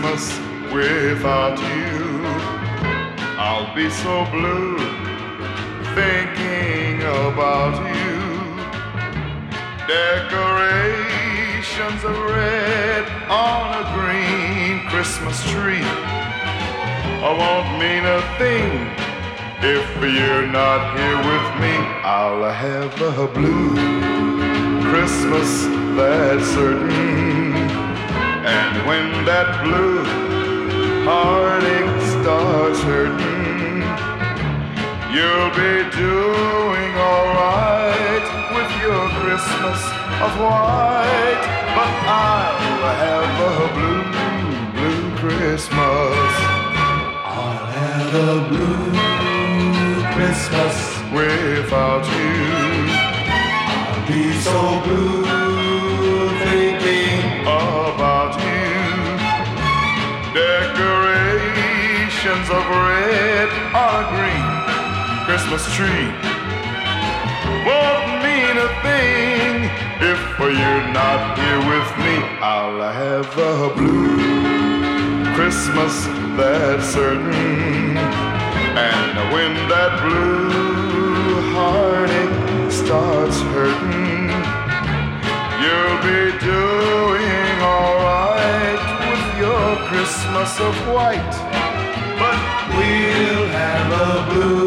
Christmas without you. I'll be so blue thinking about you. Decorations of red on a green Christmas tree won't mean a thing if you're not here with me. I'll have a blue Christmas, that's certain. And when that blue heartache starts hurting, you'll be doing alright with your Christmas of white. But I'll have a blue, blue Christmas. I'll have a blue Christmas without you. I'll be so blue thinking about you. Decorations of red on a green Christmas tree won't mean a thing if you're not here with me. I'll have a blue Christmas, that's certain. And when that blue heartache starts hurting, you'll be doing alright with your Christmas of white. But we'll have a blue